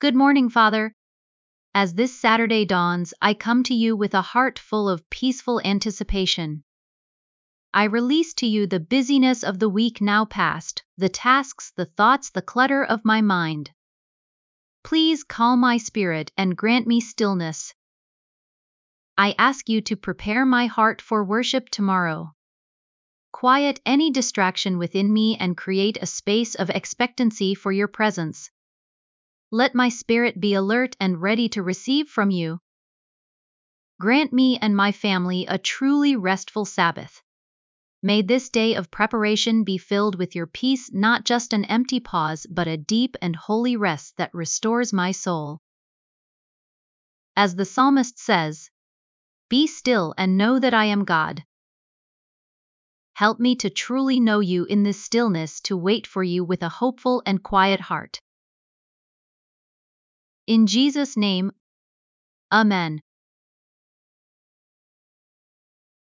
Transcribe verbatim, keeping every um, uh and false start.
Good morning, Father. As this Saturday dawns, I come to you with a heart full of peaceful anticipation. I release to you the busyness of the week now past, the tasks, the thoughts, the clutter of my mind. Please calm my spirit and grant me stillness. I ask you to prepare my heart for worship tomorrow. Quiet any distraction within me and create a space of expectancy for your presence. Let my spirit be alert and ready to receive from you. Grant me and my family a truly restful Sabbath. May this day of preparation be filled with your peace, not just an empty pause, but a deep and holy rest that restores my soul. As the psalmist says, "Be still and know that I am God." Help me to truly know you in this stillness, to wait for you with a hopeful and quiet heart. In Jesus' name, Amen.